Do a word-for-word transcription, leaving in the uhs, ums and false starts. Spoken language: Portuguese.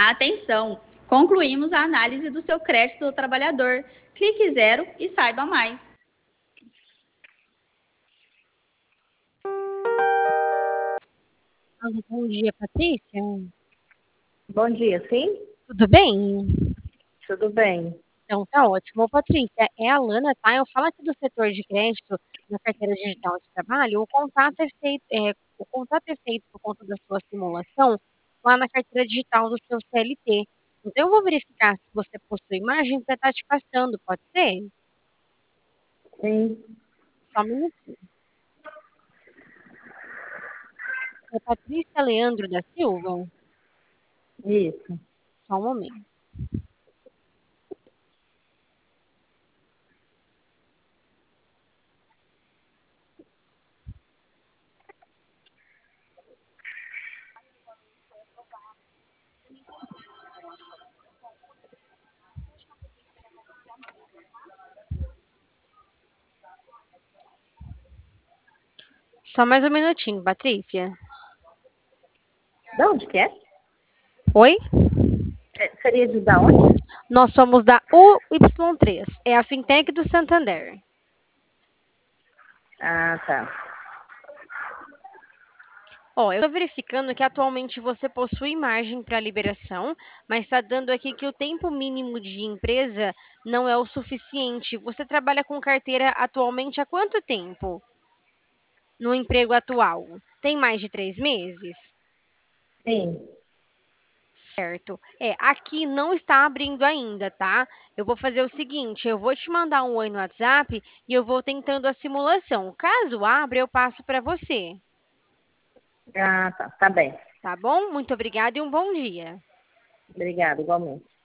Atenção! Concluímos a análise do seu crédito do trabalhador. Clique zero e saiba mais. Alô, bom dia, Patrícia. Bom dia, sim? Tudo bem? Tudo bem. Então, tá ótimo. Ô, Patrícia, é a Lana, tá? Eu falo aqui do setor de crédito na carteira digital de trabalho. O contato é feito, é, o contato é feito por conta da sua simulação lá na carteira digital do seu C L T. Então, eu vou verificar se você possui imagem para estar te passando, pode ser? Sim. Só um minutinho. É Patrícia Leandro da Silva? Isso. Só um momento. Só mais um minutinho, Patrícia. De onde que é? Oi? É, seria de da onde? Nós somos da U Y três, é a fintech do Santander. Ah, tá. Ó, eu tô verificando que atualmente você possui margem para liberação, mas está dando aqui que o tempo mínimo de empresa não é o suficiente. Você trabalha com carteira atualmente há quanto tempo? No emprego atual? Tem mais de três meses? Sim. Certo. É, aqui não está abrindo ainda, tá? Eu vou fazer o seguinte, eu vou te mandar um oi no WhatsApp e eu vou tentando a simulação. Caso abra, eu passo para você, Ah, tá. Tá bem. tá bom? Muito obrigada e um bom dia. Obrigada, igualmente.